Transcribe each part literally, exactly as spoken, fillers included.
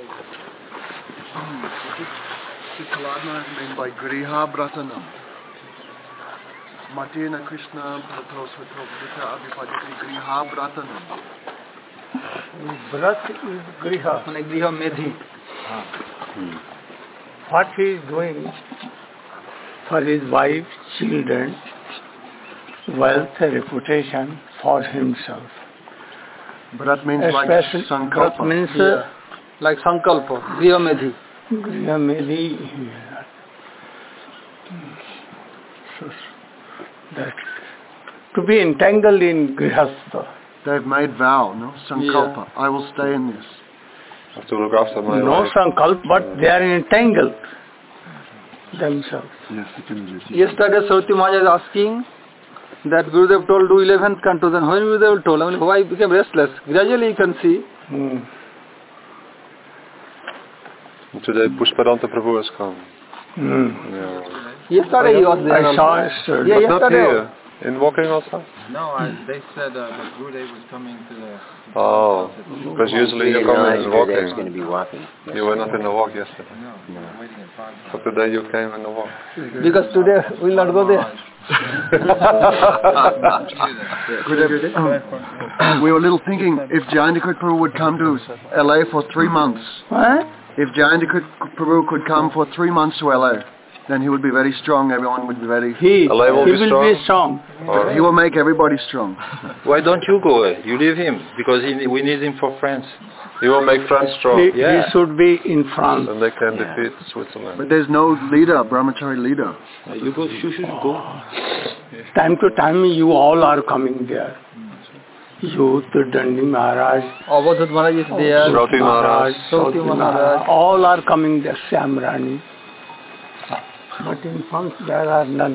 Kaladna is meant by Griha Bratanam. Matena Krishna Pratos Vita Abhipajati Griha Bratanam. Brat is Griha. Griha Medhi. What he is doing for his wife, children, wealth, reputation, for himself. Brat means Especially like Sankalpa. Brat means uh, like Sankalpa, Griha Medhi. Griha Medhi. So, that to be entangled in Grihastha. They've made vow, no? Sankalpa. Yeah. I will stay in this. No Sankalpa, but they are entangled themselves. Yes, Yesterday Saraswati Maharaj is asking that Gurudev told do eleventh canto. Then when Gurudev told, I mean, why he became restless? Gradually you can see. Hmm. Today Pushpadanta Prabhu has come. Hmm. Yeah. Yesterday he was there. I saw also. yesterday. Yeah, But not yesterday. here. In walking also? No, I, they said uh, that Gurudev was coming to the... Oh, because usually you come in walking. going to be walking. You were not in the walk yesterday. No, I'm waiting at five. So today you came in the walk. Because today we will not go there. We were a little thinking if Jayandikrit Prabhu would come to L A for three months. What? If Jayandikrit Prabhu could come for three months to L A, then he would be very strong. Everyone would be very... He, L A will he be will strong? be strong. Or He will make everybody strong. Why don't you go? uh, You leave him because he, we need him for France. he will make France strong. He, Yeah. he should be in France. And they can defeat Switzerland. But there's no leader, brahmachari leader. Uh, you go. You should go. Time to time you all are coming there. Youth, Dandi Maharaj, Avadhut Maharaj is there. Shroti Maharaj. Shroti Shroti Maharaj. all are coming there, Shyamrani. But in France there are none.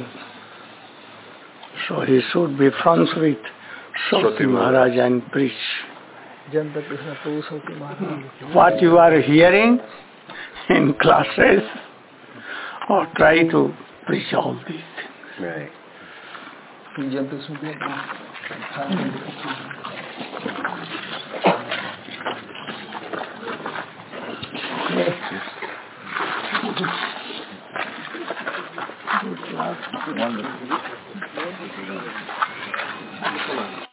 So he should be France with Shroti Maharaj and preach. Janta Krishna Prabhu Shroti Maharaj. What you are hearing in classes, or try to preach all these things. Right. Janta Krishna Prabhu.